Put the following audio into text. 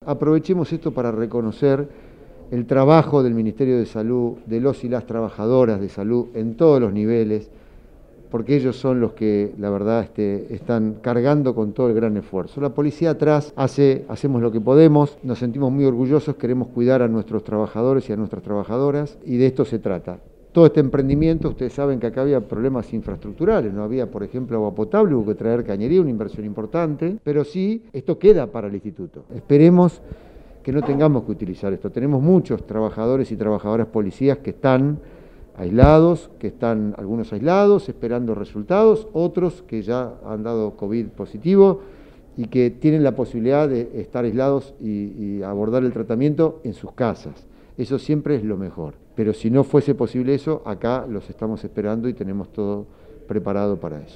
Aprovechemos esto para reconocer el trabajo del Ministerio de Salud, de los y las trabajadoras de salud en todos los niveles, porque ellos son los que, la verdad, están cargando con todo el gran esfuerzo. La policía atrás hacemos lo que podemos, nos sentimos muy orgullosos, queremos cuidar a nuestros trabajadores y a nuestras trabajadoras, y de esto se trata. Todo este emprendimiento, ustedes saben que acá había problemas infraestructurales, no había, por ejemplo, agua potable, hubo que traer cañería, una inversión importante, pero sí, esto queda para el instituto. Esperemos que no tengamos que utilizar esto. Tenemos muchos trabajadores y trabajadoras policías que están aislados, que están algunos aislados, esperando resultados, otros que ya han dado COVID positivo y que tienen la posibilidad de estar aislados y abordar el tratamiento en sus casas. Eso siempre es lo mejor. Pero si no fuese posible eso, acá los estamos esperando y tenemos todo preparado para eso.